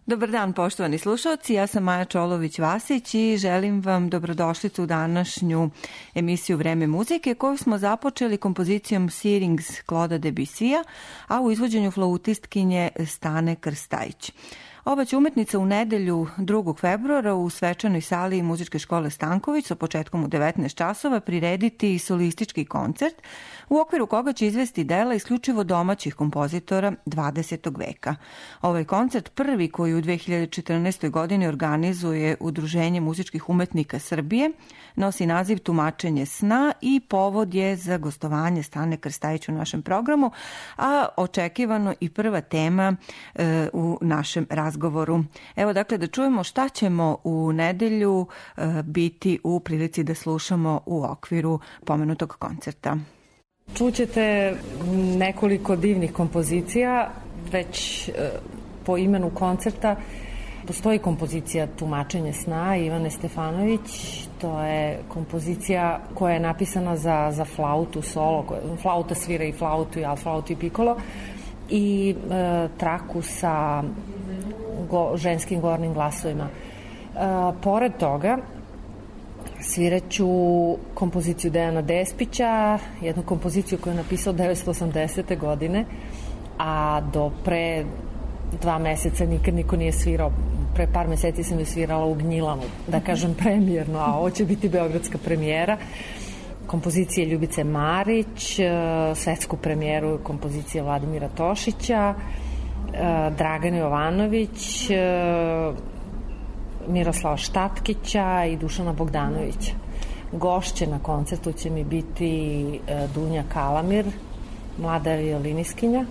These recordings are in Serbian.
Dobar dan, poštovani slušalci, ja sam Maja Čolović-Vasić i želim vam dobrodošlicu u današnju emisiju Vreme muzike koju smo započeli kompozicijom Syrinx Claude'a Debussya, a u izvođenju flautistkinje Stane Krstajić. Ova će umetnica u nedelju 2. februara u svečanoj sali Muzičke škole Stanković sa početkom u 19 časova prirediti solistički koncert u okviru koga će izvesti dela isključivo domaćih kompozitora 20. veka. Ovaj koncert prvi koji u 2014. godini organizuje Udruženje muzičkih umetnika Srbije nosi naziv Tumačenje sna i povod je za gostovanje Stane Krstajić u našem programu, a očekivano i prva tema u našem razgovoru. Evo dakle da čujemo šta ćemo u nedelju biti u prilici da slušamo u okviru pomenutog koncerta. Čućete nekoliko divnih kompozicija, već po imenu koncerta. Postoji kompozicija Tumačenje sna Ivane Stefanović, to je kompozicija koja je napisana za flautu solo, flauta svira i flautu i altflautu i pikolo, i traku sa ženskim gornjim glasovima. Pored toga, sviraću kompoziciju Dejana Despića, jednu kompoziciju koju je napisao 1980. godine, a do pre 2 meseca nikad niko nije svirao. Pre par meseci sam je svirala u Gnjilanu, da kažem premijerno, a ovo će biti beogradska premijera. Kompozicije Ljubice Marić, svetsku premijeru kompozicije Vladimira Tošića, Dragana Jovanović, Miroslava Štatkića i Dušana Bogdanovića. Gošće na koncertu će mi biti Dunja Kalamir, mlada violiniskinja,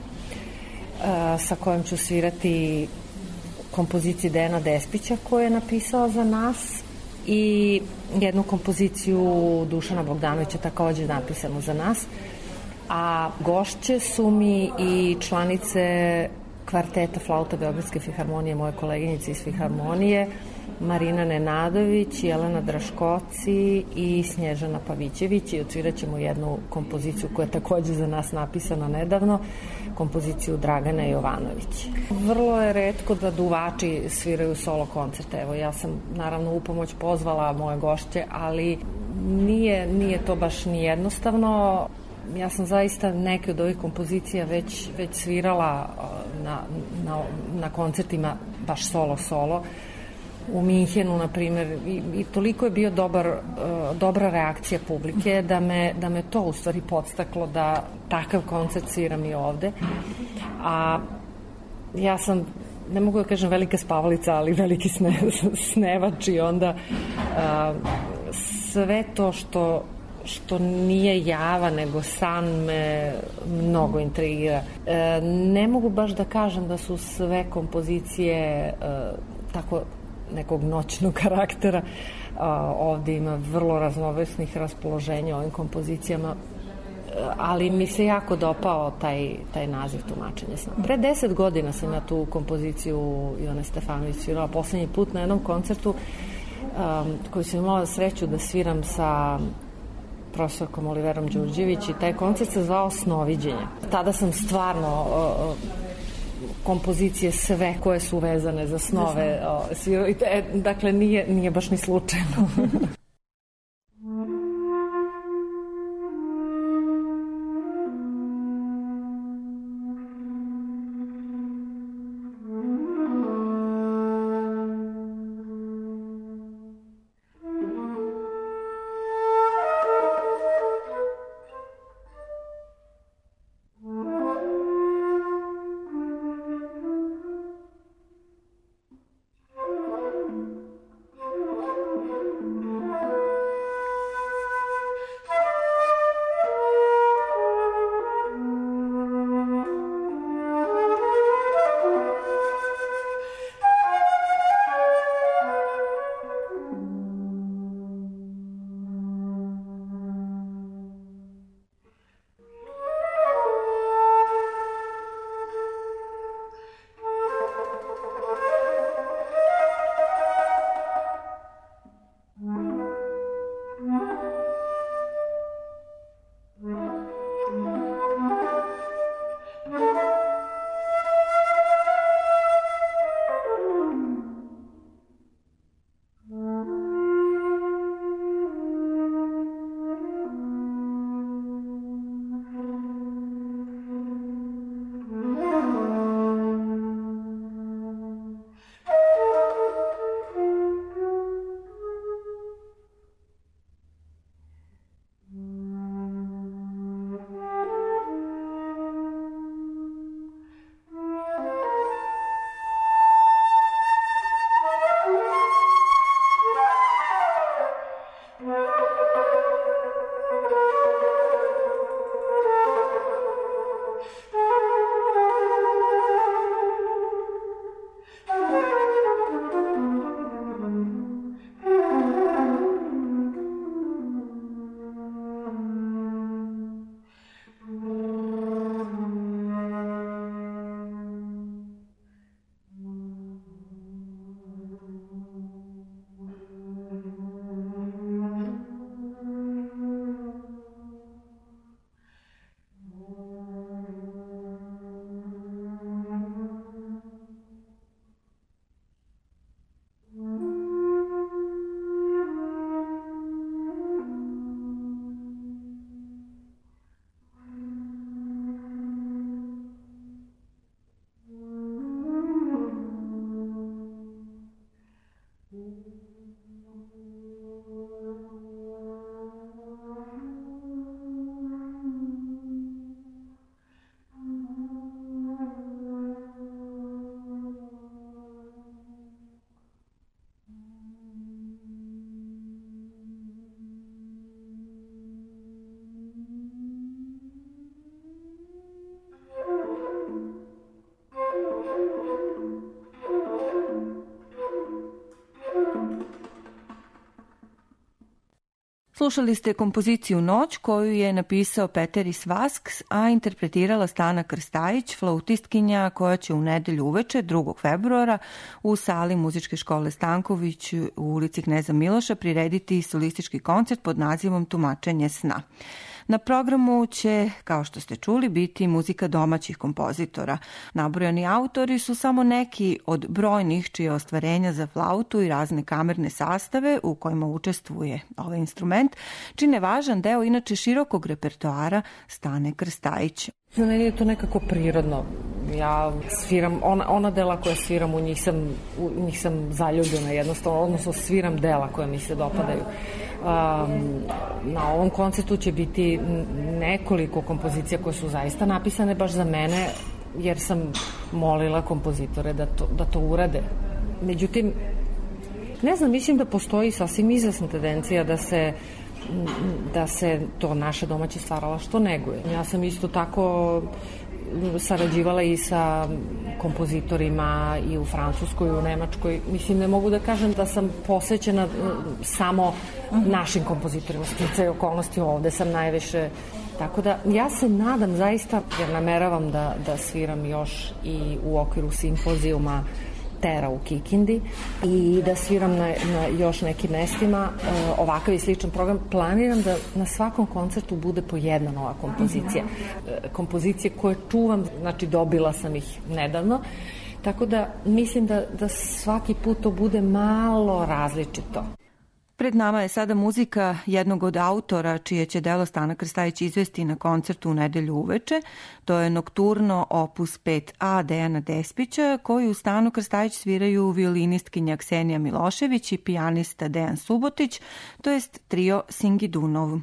sa kojom ću svirati kompoziciju Dejana Despića koju je napisao za nas i jednu kompoziciju Dušana Bogdanovića takođe napisanu za nas. A gošće su mi i članice kvarteta flauta Beogradske filharmonije, moje koleginice iz filharmonije, Marina Nenadović, Jelena Draškoci i Snježana Pavićević, i odsvirat ćemo jednu kompoziciju koja je takođe za nas napisana nedavno, kompoziciju Dragana Jovanović. Vrlo je retko da duvači sviraju solo koncerte. Evo, ja sam naravno u pomoć pozvala moje gošće, ali nije to baš ni jednostavno. Ja sam zaista neke od ovih kompozicija već svirala na koncertima baš solo. U Minhenu, na primjer, i toliko je bio dobra reakcija publike da me to u stvari podstaklo da takav koncert sviram i ovde. A ja sam, ne mogu da kažem velika spavalica, ali veliki snevač, i onda sve to što nije java nego san me mnogo intrigira. Ne mogu baš da kažem da su sve kompozicije tako nekog noćnog karaktera. Ovde ima vrlo raznovrsnih raspoloženja ovim kompozicijama, ali mi se jako dopao taj naziv Tumačenje sna. Pre 10 godina sam ja tu kompoziciju Ivane Stefanović svirala poslednji put na jednom koncertu koji sam imala sreću da sviram sa profesorkom Oliverom Đurđević, i taj koncert se zvao Snoviđenje. Tada sam stvarno kompozicije sve koje su vezane za snove svirali. Dakle, nije baš ni slučajno. Slušali ste kompoziciju Noć koju je napisao Peteris Vasks, a interpretirala Stana Krstajić, flautistkinja koja će u nedelju uveče 2. februara u sali Muzičke škole Stanković u ulici Kneza Miloša prirediti solistički koncert pod nazivom Tumačenje sna. Na programu će, kao što ste čuli, biti muzika domaćih kompozitora. Nabrojani autori su samo neki od brojnih čije ostvarenja za flautu i razne kamerne sastave u kojima učestvuje ovaj instrument, čine važan deo inače širokog repertoara Stane Krstajić. Za mene je to nekako prirodno. Ja sviram, ona dela koja sviram, u njih sam zaljubljena jednostavno, odnosno sviram dela koja mi se dopadaju. Na ovom koncertu će biti nekoliko kompozicija koje su zaista napisane baš za mene, jer sam molila kompozitore da to urade. Međutim, ne znam, mislim da postoji sasvim izvesna tendencija da se to naše domaće stvaralaštvo neguje. Ja sam isto tako sarađivala i sa kompozitorima i u Francuskoj i u Nemačkoj. Mislim, ne mogu da kažem da sam posvećena samo našim kompozitorima. Sticaja okolnosti, ovde sam najviše. Tako da ja se nadam zaista, jer nameravam da sviram još i u okviru simpozijuma Tera u Kikindi i da sviram na još nekim mestima ovakav i sličan program. Planiram da na svakom koncertu bude po jedna nova kompozicija. Kompozicije koje čuvam, znači dobila sam ih nedavno, tako da mislim da svaki put to bude malo različito. Pred nama je sada muzika jednog od autora čije će delo Stana Krstajić izvesti na koncertu u nedelju uveče. To je Nokturno opus 5a Dejana Despića, koji u Stanu Krstajić sviraju violinistkinja Ksenija Milošević i pijanista Dejan Subotić, to jest trio Singidunov.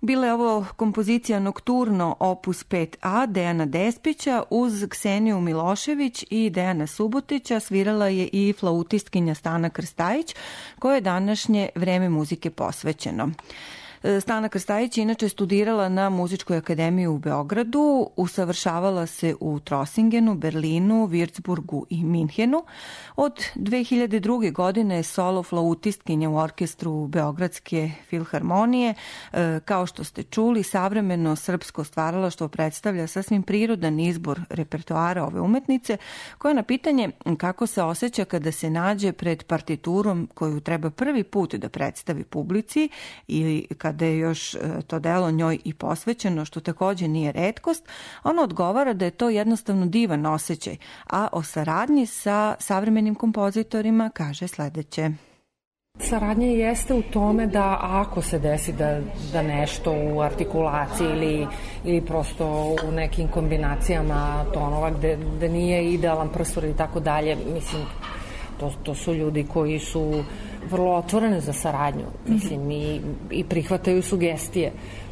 Bila je ovo kompozicija Nokturno opus 5a Dejana Despića uz Kseniju Milošević i Dejana Subotića. Svirala je i flautistkinja Stana Krstajić, koja je današnje vreme muzike posvećeno. Stana Krstajić inače studirala na Muzičkoj akademiji u Beogradu, usavršavala se u Trosingenu, Berlinu, Würzburgu i Minhenu. Od 2002. godine je solo flautistkinja u orkestru Beogradske filharmonije. Kao što ste čuli, savremeno srpsko stvaralaštvo predstavlja sasvim prirodan izbor repertoara ove umetnice, koja na pitanje kako se osjeća kada se nađe pred partiturom koju treba prvi put da predstavi publici ili kada je još to delo njoj i posvećeno, što takođe nije retkost, ona odgovara da je to jednostavno divan osjećaj, a o saradnji sa savremenim kompozitorima kaže sledeće. Saradnja jeste u tome da ako se desi da nešto u artikulaciji ili prosto u nekim kombinacijama tonova gde nije idealan prstor i tako dalje, mislim, to su ljudi koji su vrlo otvoreni za saradnju, mislim, i prihvataju sugestije,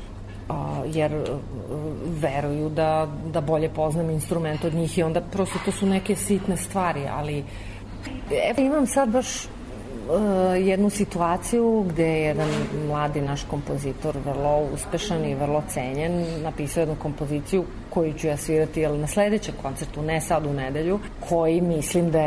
jer veruju da bolje poznam instrument od njih i onda prosto to su neke sitne stvari, ali imam sad baš jednu situaciju gde je jedan mladi naš kompozitor, vrlo uspešan i vrlo cenjen, napisao jednu kompoziciju koju ću ja svirati na sledećem koncertu, ne sad u nedelju, koji mislim da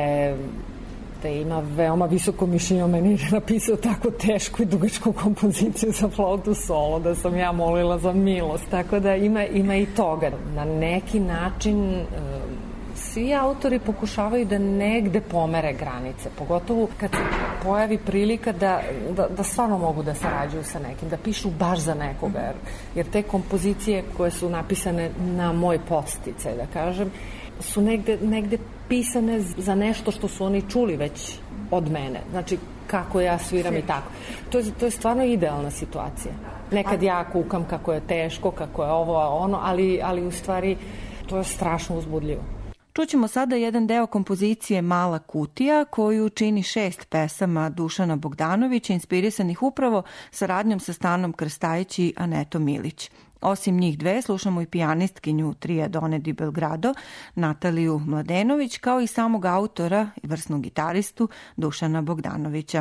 ima veoma visoko mišljenje o meni, jer je napisao tako tešku i dugačku kompoziciju za flautu solo, da sam ja molila za milost, tako da ima i toga. Na neki način svi autori pokušavaju da negde pomere granice, pogotovo kad se pojavi prilika da stvarno mogu da sarađuju sa nekim, da pišu baš za nekoga, jer te kompozicije koje su napisane na moj podsticaj, da kažem, su negde pisane za nešto što su oni čuli već od mene. Znači, kako ja sviram i tako. To je stvarno idealna situacija. Nekad ja kukam kako je teško, kako je ovo, ono, ali u stvari to je strašno uzbudljivo. Čućemo sada jedan deo kompozicije Mala kutija, koju čini 6 pesama Dušana Bogdanovića, inspirisanih upravo saradnjom sa Stanom Krstajić i Anetom Milić. Osim njih dve, slušamo i pijanistkinju Trija Done di Belgrado, Nataliju Mladenović, kao i samog autora i vrsnog gitaristu Dušana Bogdanovića.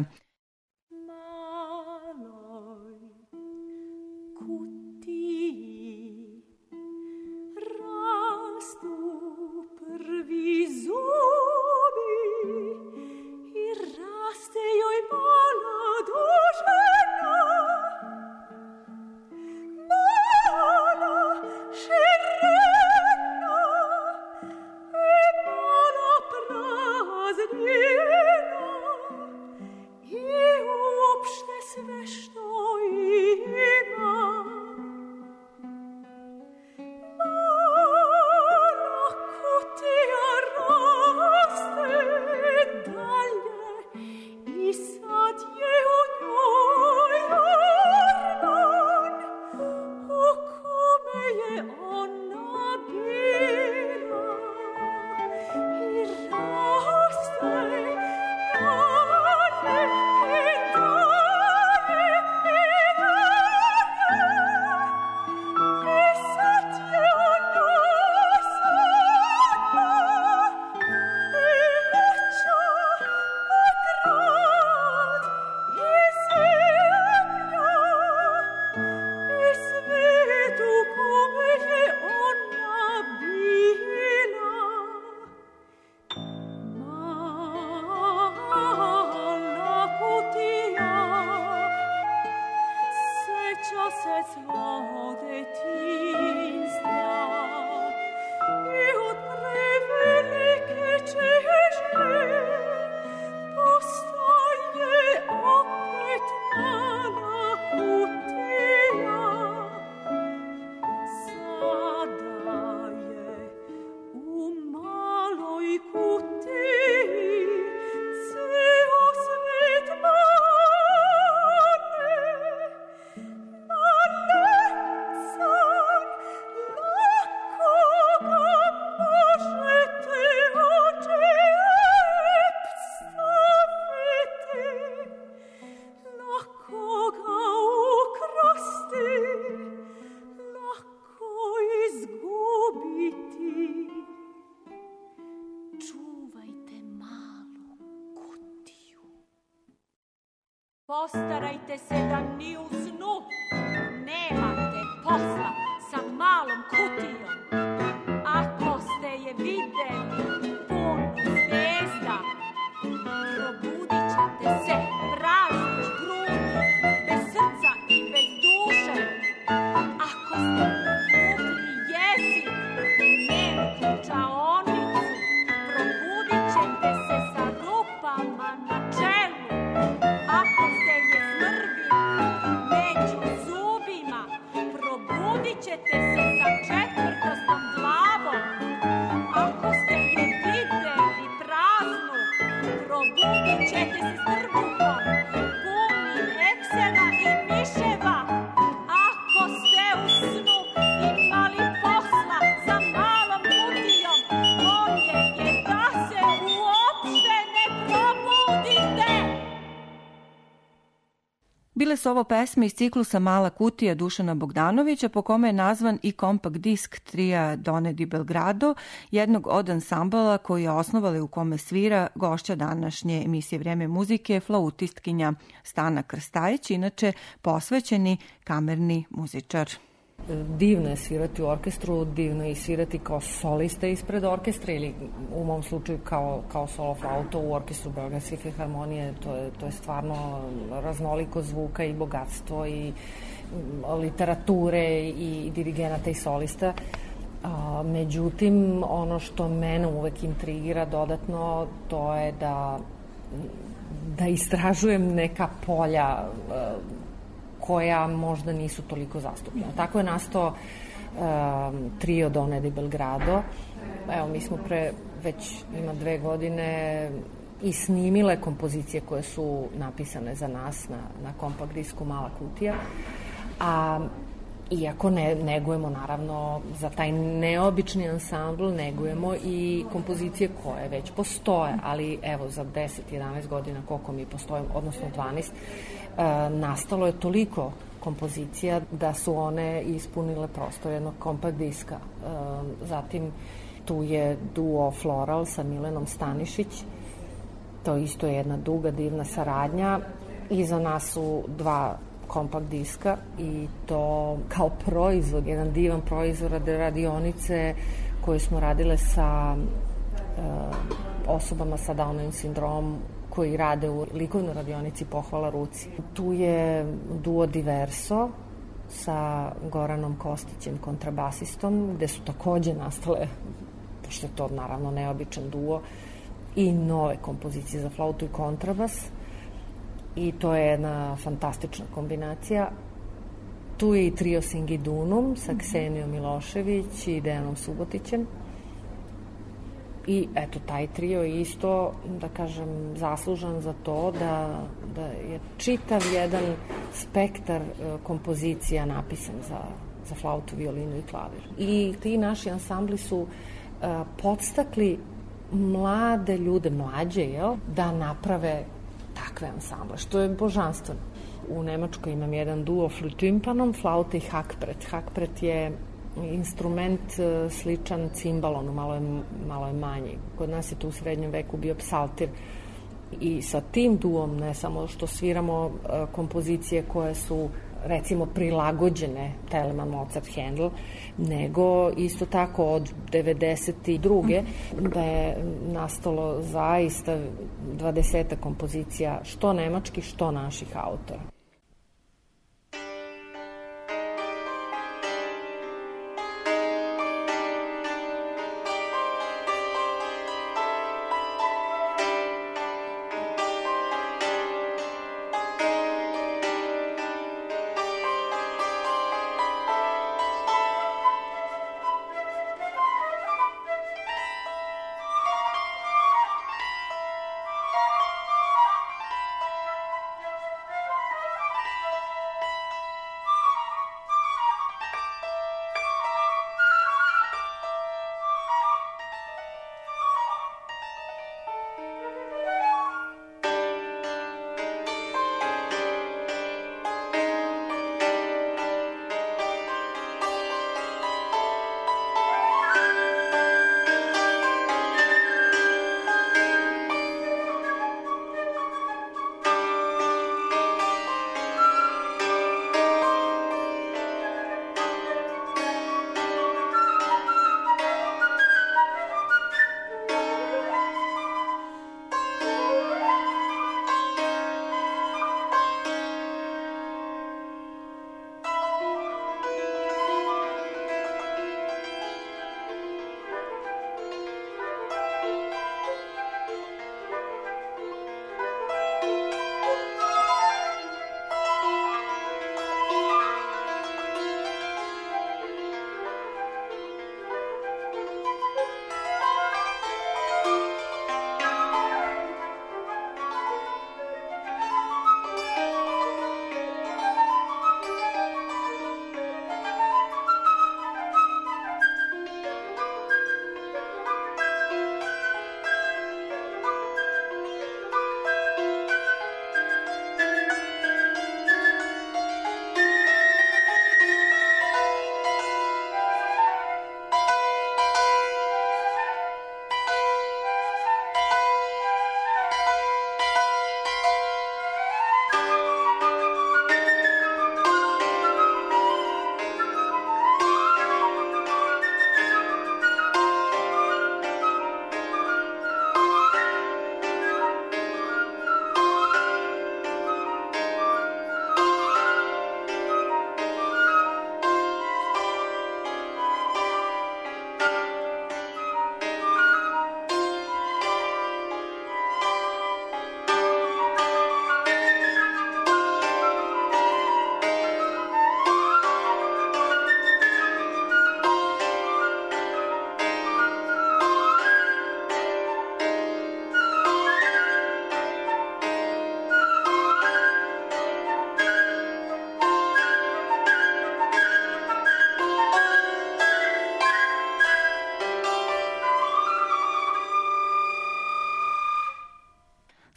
Postarajte se da ni u snu nemate posla sa malom kutijom. Ako ste je videli punu zvijezda, probudit ćete se prazni grudi, bez srca i bez duše. Ako ste vukli jezik u njenu ključaonicu, probudit ćete se sa rupama na čelu. Ako ste je smrvili među zubima, probudit ćete se sa četvrtastom glavom. Ako ste je videli praznu, probudit ćete se s trbuhom punim eksera i miševa. Ako ste u snu imali posla sa malom kutijom, bolje je da se uopšte ne probudite. Bile su ovo pesme iz ciklusa Mala kutija Dušana Bogdanovića, po kome je nazvan i kompakt disk trija Done di Belgrado, jednog od ansambala koji je osnovala i u kome svira gošća današnje emisije Vreme muzike, flautistkinja Stana Krstajić, inače posvećeni kamerni muzičar. Divno je svirati u orkestru, divno je i svirati kao solista ispred orkestra ili u mom slučaju kao solo flauto u orkestru Beogradske filharmonije. To je stvarno raznoliko zvuka i bogatstvo i literature i dirigenata i solista. Međutim, ono što mene uvek intrigira dodatno, to je da istražujem neka polja koja možda nisu toliko zastupljena. Tako je nastao trio Done di Belgrado. Evo, mi smo već ima 2 godine i snimile kompozicije koje su napisane za nas na kompakt disku Mala kutija. A iako negujemo, naravno, za taj neobični ansambl, negujemo i kompozicije koje već postoje, ali evo, za 10-11 godina koliko mi postojimo, odnosno 12, nastalo je toliko kompozicija da su one ispunile prostor jednog kompakt diska. Zatim tu je duo Floral sa Milenom Stanišić, to isto je jedna duga, divna saradnja. Iza nas su 2 kompakt diska i to kao proizvod, jedan divan proizvod radionice koje smo radile sa osobama sa Downovim sindromom koji rade u likovnoj radionici Pohvala ruci. Tu je duo Diverso sa Goranom Kostićem, kontrabasistom, gde su takođe nastale, pošto je to naravno neobičan duo, i nove kompozicije za flautu i kontrabas. I to je jedna fantastična kombinacija. Tu je i trio Singidunum sa Ksenijom Milošević i Dejanom Subotićem. I eto, taj trio je isto, da kažem, zaslužan za to da je čitav jedan spektar kompozicija napisan za flautu, violinu i klavir. I ti naši ansambli su podstakli mlade ljude, mlađe, da naprave takve ansamble, što je božanstveno. U Nemačkoj imam jedan duo Flutympanum, flauta i hakpret. Hakpret je instrument sličan cimbalonu, malo je manji. Kod nas je tu u srednjem veku bio psaltir. I sa tim duom, ne samo što sviramo kompozicije koje su recimo prilagođene Telemann, Mozart, Handel, nego isto tako od 92. da je nastalo zaista 20 kompozicija, što nemačkih, što naših autora.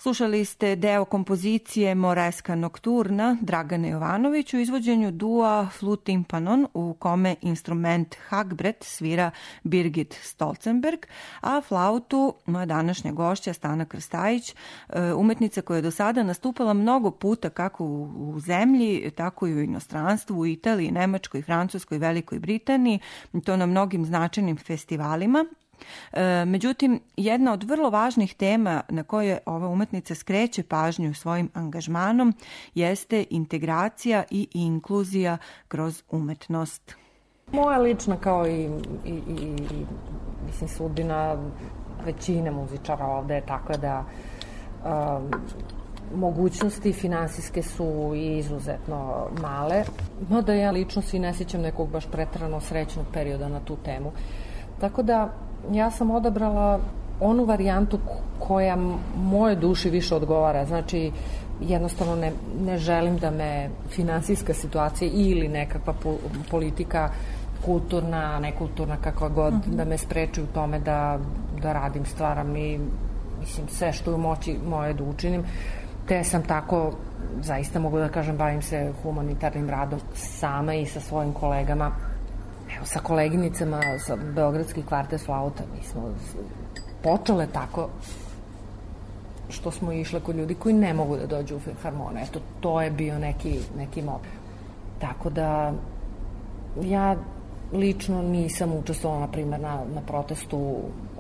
Slušali ste deo kompozicije Moreska nokturna Dragane Jovanović u izvođenju dua Flutimpanon, u kome instrument Hagbret svira Birgit Stolzenberg, a flautu moja današnja gošća Stana Krstajić, umetnica koja je do sada nastupala mnogo puta kako u zemlji, tako i u inostranstvu, u Italiji, Nemačkoj, Francuskoj, Velikoj Britaniji, to na mnogim značajnim festivalima. Međutim, jedna od vrlo važnih tema na koje ova umetnica skreće pažnju svojim angažmanom jeste integracija i inkluzija kroz umetnost. Moja lična kao i mislim sudbina većine muzičara ovde je takva da mogućnosti finansijske su izuzetno male, no da ja lično si ne sjećam nekog baš preterano srećnog perioda na tu temu. Tako da ja sam odabrala onu varijantu koja moje duši više odgovara. Znači, jednostavno ne želim da me finansijska situacija ili nekakva politika, kulturna, nekulturna, kakva god, da me spreči u tome da radim, stvaram i mislim sve što je u moći moje da učinim. Te sam tako, zaista mogu da kažem, bavim se humanitarnim radom sama i sa svojim kolegama. Evo, sa koleginicama, sa Beogradski kvartet flauta, mi smo počele tako što smo išle kod ljudi koji ne mogu da dođu u filharmoniju. Eto, to je bio neki mod. Tako da, ja lično nisam učestvovala, na primjer, na protestu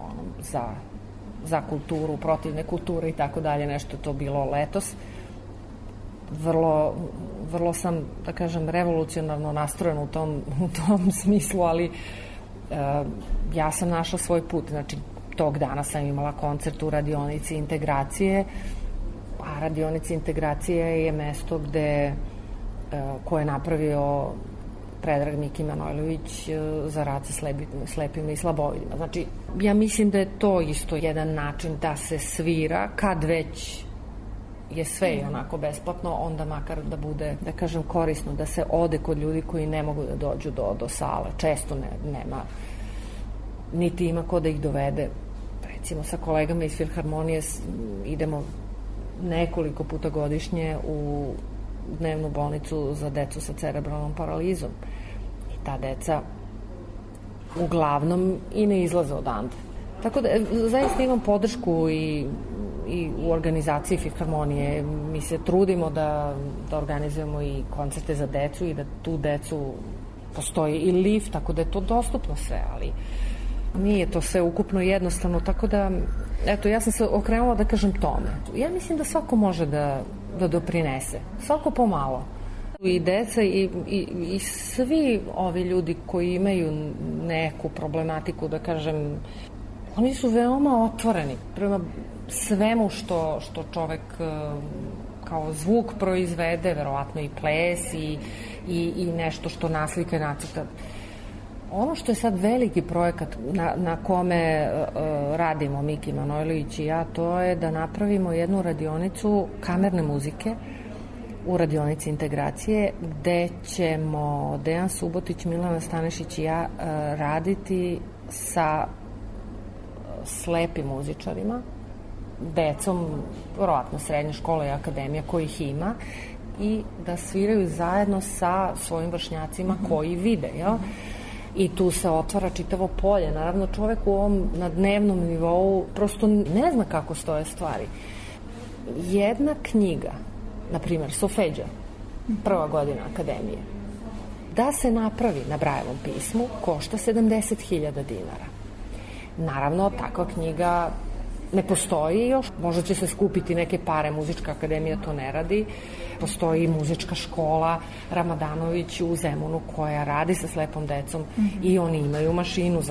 za kulturu, protiv nekulture i tako dalje, nešto je to bilo letos. Vrlo sam, da kažem, revolucionarno nastrojen u tom smislu, ali ja sam našla svoj put. Znači, tog dana sam imala koncert u radionici integracije, a radionica integracije je mesto koje je napravio Predrag Miki Manojlović za rad sa slepima i slabovidima. Znači, ja mislim da je to isto jedan način da se svira, kad već je sve i onako besplatno, onda makar da bude, da kažem, korisno, da se ode kod ljudi koji ne mogu da dođu do sale. Često nema, niti ima ko da ih dovede. Recimo, sa kolegama iz filharmonije idemo nekoliko puta godišnje u dnevnu bolnicu za decu sa cerebralnom paralizom. I ta deca uglavnom i ne izlaze odande. Tako da, zaista imam podršku i u organizaciji filharmonije. Mi se trudimo da organizujemo i koncerte za decu i da tu decu postoji i lift, tako da je to dostupno sve, ali nije to sve ukupno jednostavno, tako da, eto, ja sam se okrenula da kažem tome. Ja mislim da svako može da doprinese, svako pomalo. I deca i svi ovi ljudi koji imaju neku problematiku, da kažem, oni su veoma otvoreni prema svemu što čovek kao zvuk proizvede, verovatno i ples i nešto što naslika i nacrta. Ono što je sad veliki projekat na kome radimo Miki Manojlović i ja, to je da napravimo jednu radionicu kamerne muzike u radionici integracije, gde ćemo Dejan Subotić, Milana Stanešić i ja raditi sa slepim muzičarima, decom, verovatno srednje škole i akademija kojih ima, i da sviraju zajedno sa svojim vršnjacima koji vide, jel? I tu se otvara čitavo polje. Naravno, čovek u ovom na dnevnom nivou prosto ne zna kako stoje stvari. Jedna knjiga, na primjer, Solfeđa, prva godina akademije, da se napravi na Brajevom pismu, košta 70.000 dinara. Naravno, takva knjiga ne postoji još, možda će se skupiti neke pare, Muzička akademija to ne radi. Postoji muzička škola Ramadanović u Zemunu koja radi sa slepom decom i oni imaju mašinu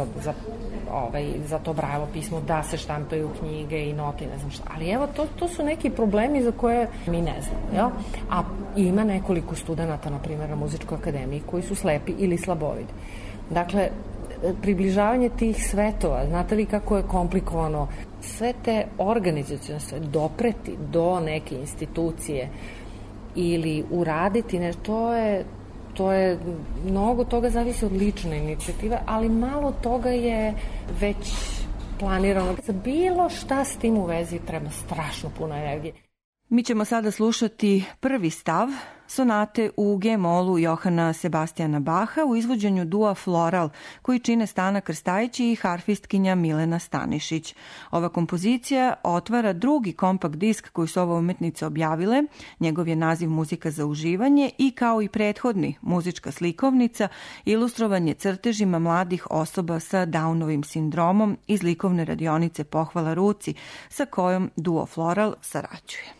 za to Brajevo pismo, da se štampaju knjige i note, ne znam šta. Ali evo, to su neki problemi za koje mi ne znamo, jel? A ima nekoliko studenta, na primjer, na Muzičkoj akademiji koji su slepi ili slabovidi. Dakle, približavanje tih svetova, znate li kako je komplikovano sve te organizacione sve dopreti do neke institucije ili uraditi nešto, to je mnogo toga zavisi od lične inicijative, ali malo toga je već planirano. Za bilo šta s tim u vezi treba strašno puno energije. Mi ćemo sada slušati prvi stav sonate u G-molu Johana Sebastijana Baha u izvođenju dua Floral, koji čine Stana Krstajić i harfistkinja Milena Stanišić. Ova kompozicija otvara drugi kompakt disk koji su ove umetnice objavile. Njegov je naziv Muzika za uživanje i kao i prethodni muzička slikovnica ilustrovan je crtežima mladih osoba sa Downovim sindromom iz likovne radionice Pohvala ruci sa kojom duo Floral sarađuje.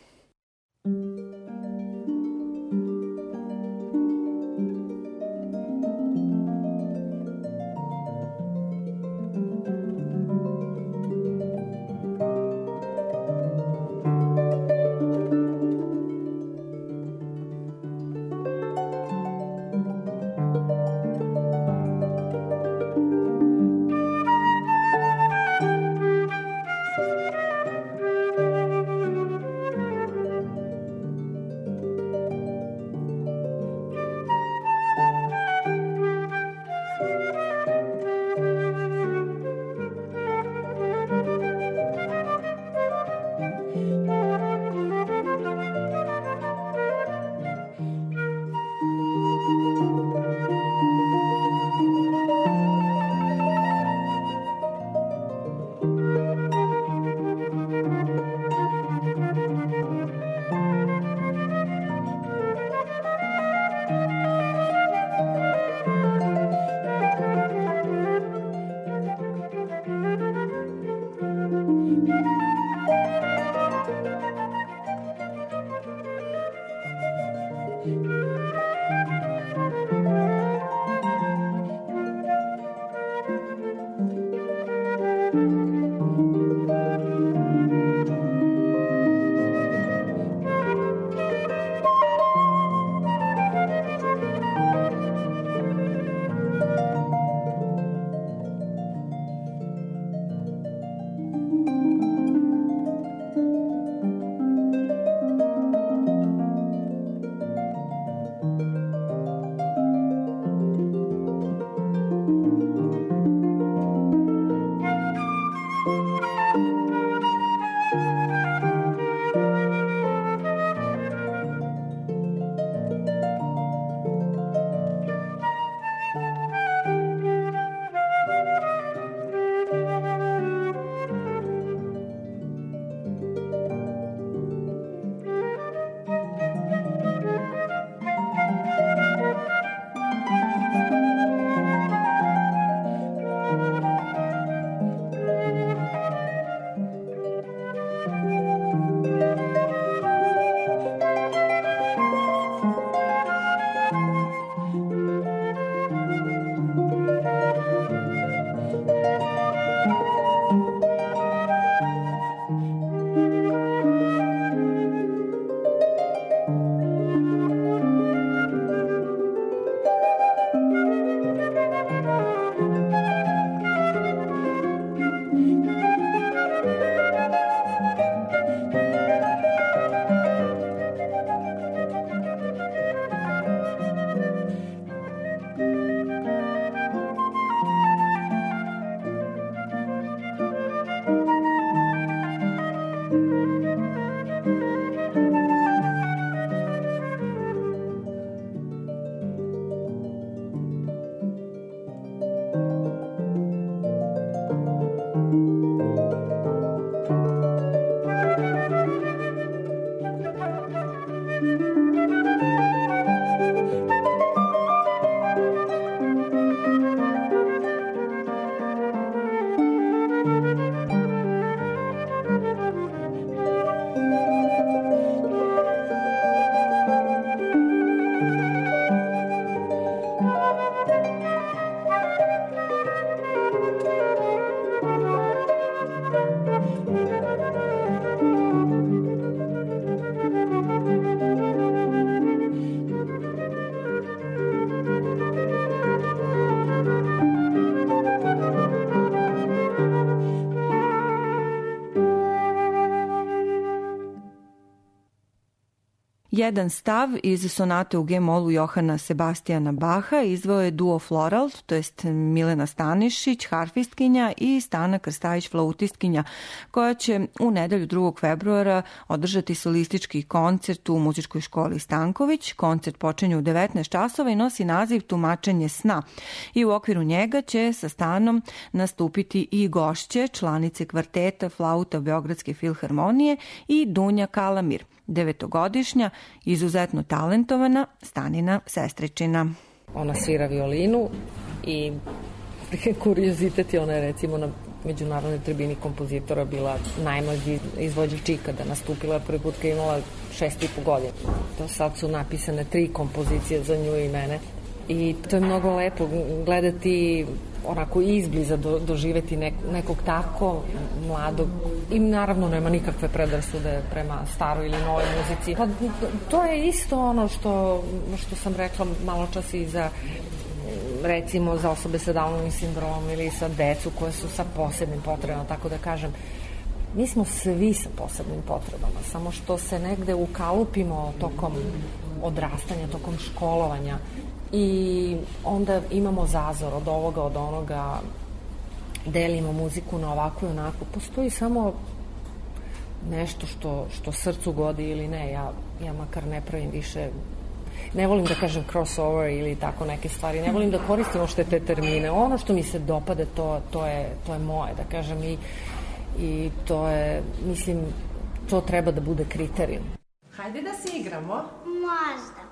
Jedan stav iz sonate u G-molu Johana Sebastijana Baha izveo je duo Floral, to jest Milena Stanišić, harfistkinja, i Stana Krstajić, flautistkinja, koja će u nedelju 2. februara održati solistički koncert u muzičkoj školi Stanković. Koncert počinje u 19 časova i nosi naziv Tumačenje sna. I u okviru njega će sa Stanom nastupiti i gošće, članice kvarteta flauta Beogradske filharmonije i Dunja Kalamir, 9-godišnja, izuzetno talentovana Stanina sestričina. Ona svira violinu i kuriozitet je, ona je recimo na međunarodnoj tribini kompozitora bila najmlađi izvođač ikada, nastupila je prvi put kad je imala 6,5 godina. To sad su napisane 3 kompozicije za nju i mene i to je mnogo lepo gledati, onako izbliza doživeti nekog tako mladog, i naravno nema nikakve predrasude prema staroj ili novoj muzici. Pa to je isto ono što sam rekla malo čas i za, recimo, za osobe sa Downovim sindromom ili sa decu koje su sa posebnim potrebama, tako da kažem. Mi smo svi sa posebnim potrebama, samo što se negde ukalupimo tokom odrastanja, tokom školovanja i onda imamo zazor od ovoga, od onoga, delimo muziku na ovako i onako. Postoji samo nešto što srcu godi ili ne. Ja makar ne pravim više, ne volim da kažem crossover ili tako neke stvari, ne volim da koristim uopšte te termine. Ono što mi se dopade, to je moje, da kažem, i to je, mislim, to treba da bude kriterijum. Hajde da se igramo. Možda.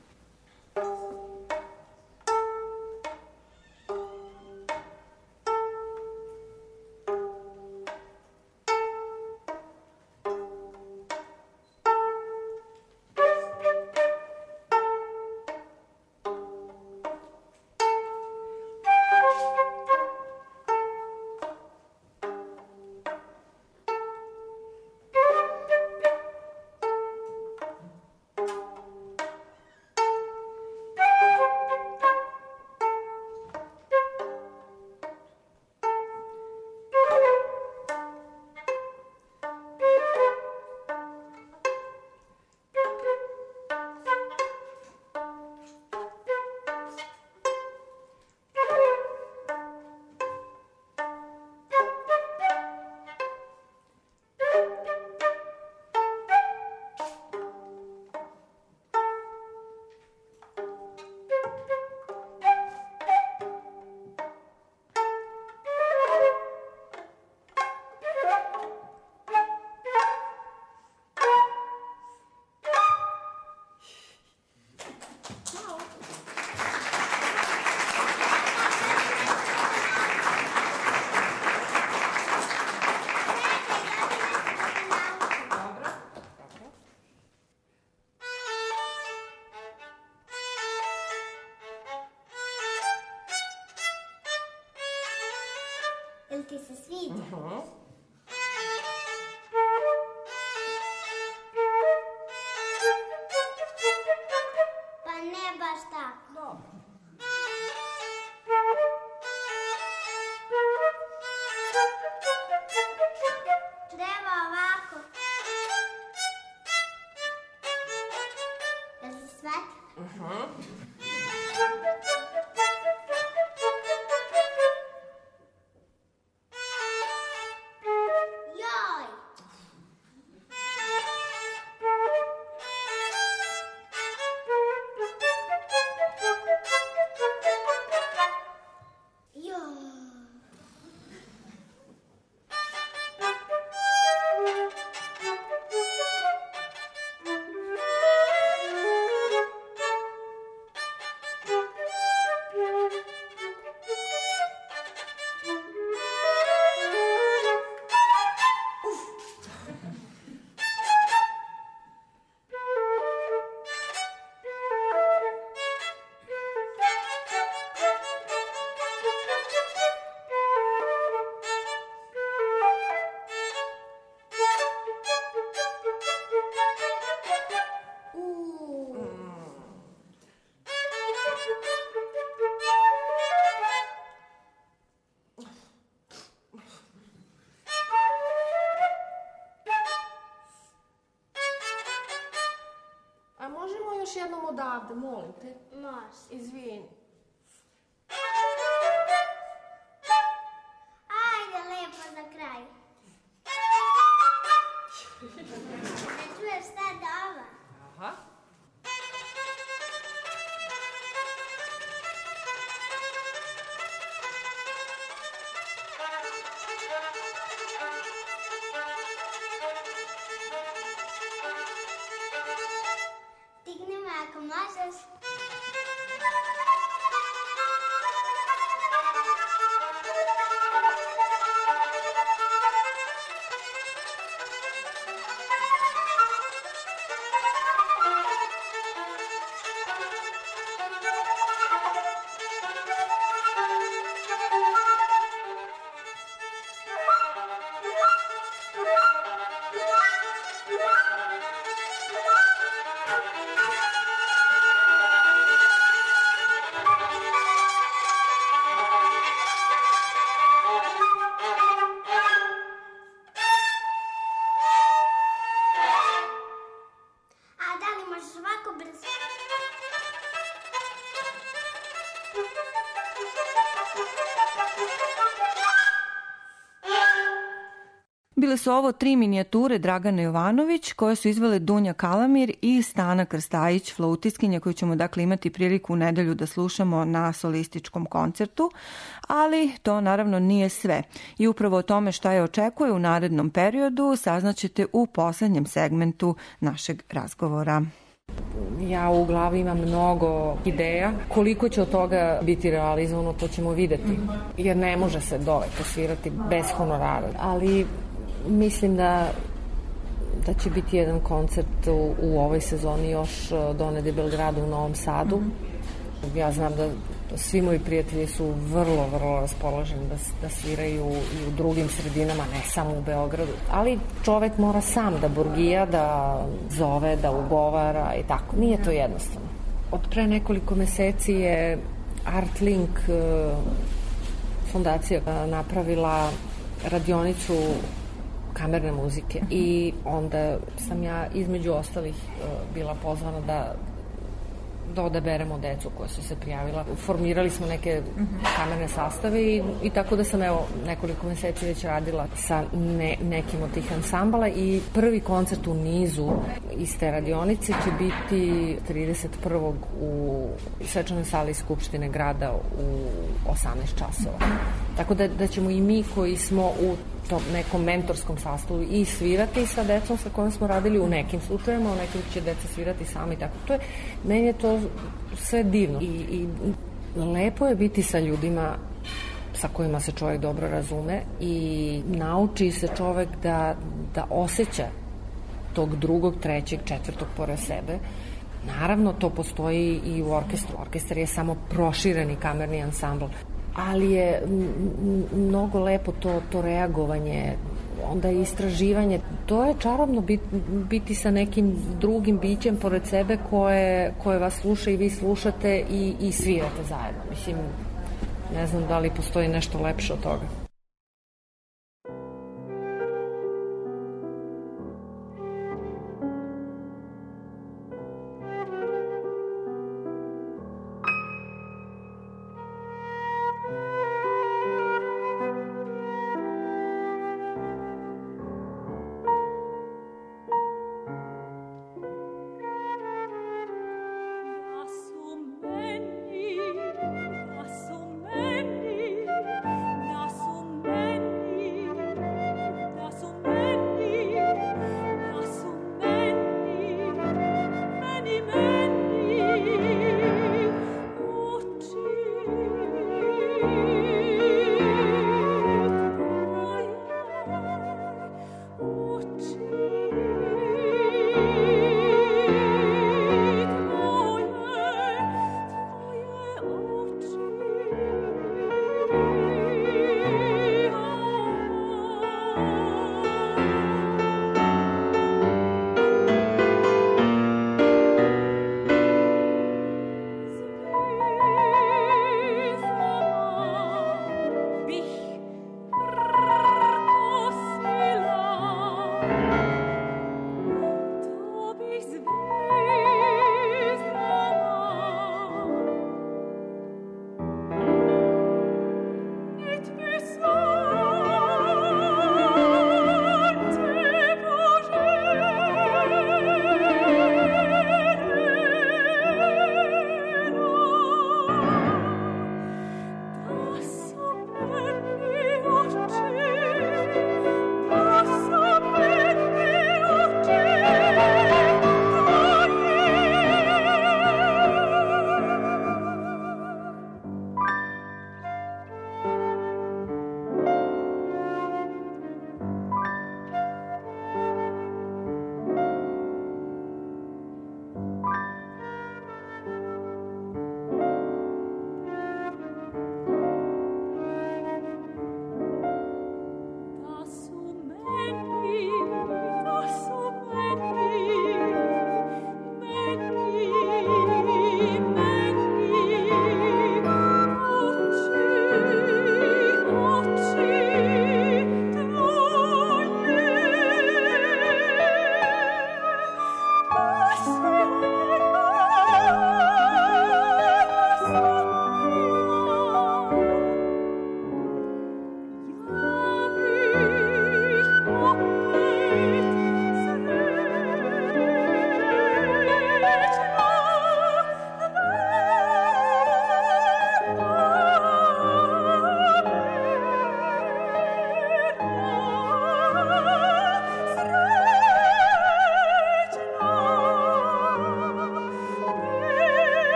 Jel ti se sviđa? Pa ne baš tako. Dobro. Treba ovako. Jel se shvati? Joj! odavde, molim te. Može. Izvini. Ajde, lepo za kraj. Ne čuješ šta da ova? Aha. Stigni me ako možeš. A da li možeš ovako brzo? Bile su ovo 3 minijature Dragane Jovanović koje su izvele Dunja Kalamir i Stana Krstajić, flautistkinja, koju ćemo dakle imati priliku u nedelju da slušamo na solističkom koncertu, ali to naravno nije sve. I upravo o tome šta je očekuje u narednom periodu saznaćete u poslednjem segmentu našeg razgovora. Ja u glavi imam mnogo ideja. Koliko će od toga biti realizovano, to ćemo videti. Jer ne može se doveka svirati bez honorara. Ali mislim da će biti jedan koncert u ovoj sezoni još donede Belgradu u Novom Sadu. Ja znam da svi moji prijatelji su vrlo, vrlo raspoloženi da sviraju i u drugim sredinama, ne samo u Beogradu. Ali čovek mora sam da burgija, da zove, da ugovara i tako. Nije to jednostavno. Od pre nekoliko meseci je Artlink fondacija napravila radionicu kamerne muzike i onda sam ja između ostalih bila pozvana da odaberemo decu koja su se prijavila. Formirali smo neke kamerne sastave i tako da sam nekoliko meseci već radila sa nekim od tih ansambala i prvi koncert u nizu iz te radionice će biti 31. u svečanoj sali Skupštine grada u 18 časova. Tako da ćemo i mi koji smo u tom nekom mentorskom sastavu i svirati sa decom sa kojom smo radili u nekim slučajima, u nekim će deca svirati sami. Tako meni je to sve divno i lepo je biti sa ljudima sa kojima se čovjek dobro razume i nauči se čovjek da osjeća tog drugog, trećeg, četvrtog pored sebe. Naravno, to postoji i u orkestru. Orkestar je samo prošireni kamerni ansambl, ali je mnogo lepo to reagovanje, onda i istraživanje. To je čarobno biti sa nekim drugim bićem pored sebe koje vas sluša i vi slušate i svirate zajedno. Mislim, ne znam da li postoji nešto lepše od toga. Da su meni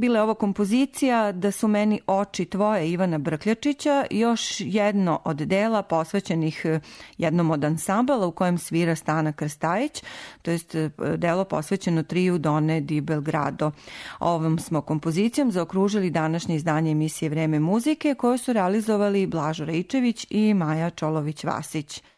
Bila je ovo kompozicija Da su meni oči tvoje Ivana Brkljačića, još jedno od dela posvećenih jednom od ansambala u kojem svira Stana Krstajić, to jest delo posvećeno triju Done di Belgrado. Ovom smo kompozicijom zaokružili današnje izdanje emisije Vreme muzike, koju su realizovali Blažo Rejčević i Maja Čolović-Vasić.